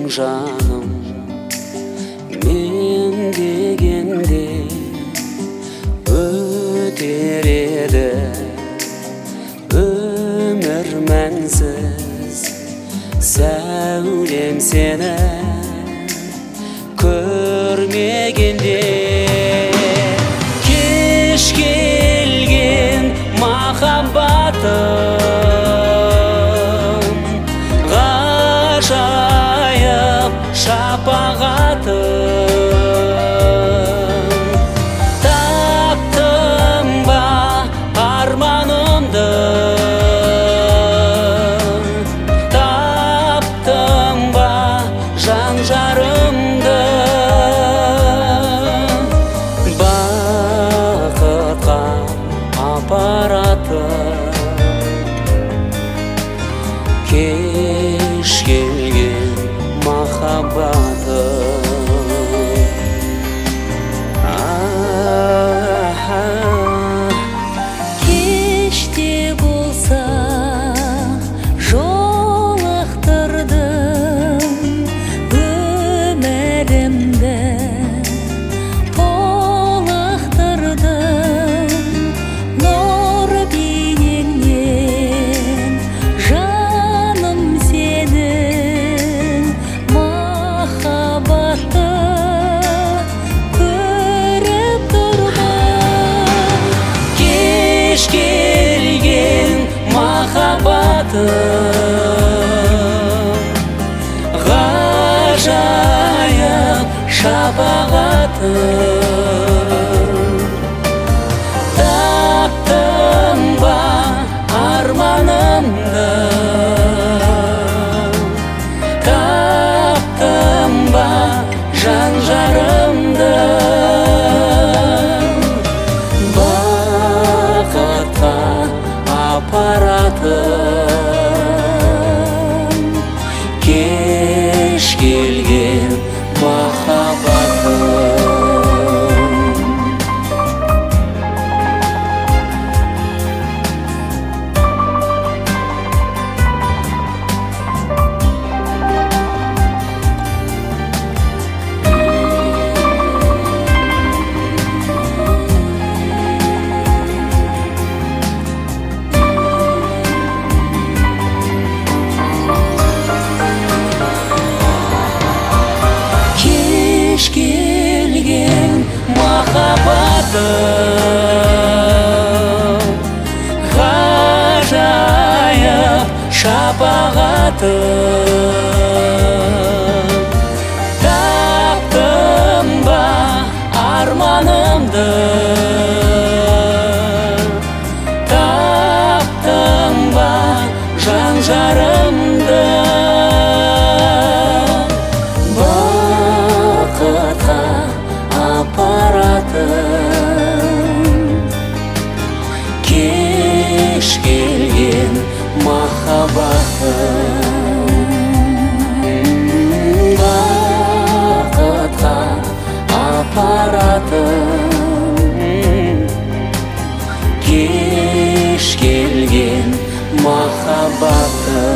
жаным, мен дегенде өтер еді өмір мәнсіз. Сәулем сені көрмегенде, кеш келген махаббатым, ғажайып шапағатым. Таптым ба арманымды, таптым ба жан жарымды. Бақытқа апаратын кеш келген махаббатым. Кеште болса жолықтырдым өмірімді, толықтырдым нұр бейнеңнен жаным сенің. Махаббатты көріп тұрмын, Кеш келген махаббатым, ғажайып шапағатым. Таптым ба арманымды, таптым ба жан жарымды. Бақытқа апаратын кеш келген махаббатым. Кеш келген махаббатым, ғажайып шапағатым. Таптым ба арманымды, таптым ба жан жарымды. Бақытқа апаратын кеш келген махаббатым. Бақытқа апаратын кеш келген махаббатым.